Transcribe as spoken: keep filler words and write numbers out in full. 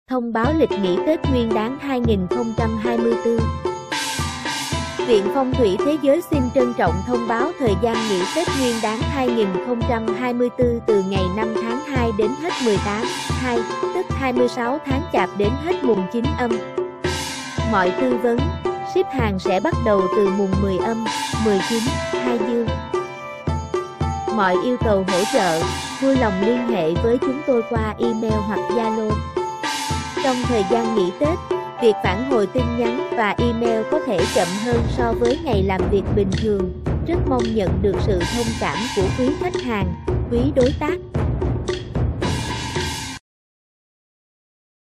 Thông báo lịch nghỉ Tết Nguyên đán hai nghìn không trăm hai mươi tư. Viện Phong thủy Thế giới xin trân trọng thông báo thời gian nghỉ Tết Nguyên đán hai nghìn không trăm hai mươi tư từ ngày năm tháng hai đến hết mười tám tháng hai, tức hai mươi sáu tháng Chạp đến hết mùng chín âm. Mọi tư vấn, ship hàng sẽ bắt đầu từ mùng mười âm, mười chín, hai dương. Mọi yêu cầu hỗ trợ, vui lòng liên hệ với chúng tôi qua email hoặc Zalo. Trong thời gian nghỉ Tết, việc phản hồi tin nhắn và email có thể chậm hơn so với ngày làm việc bình thường. Rất mong nhận được sự thông cảm của quý khách hàng, quý đối tác.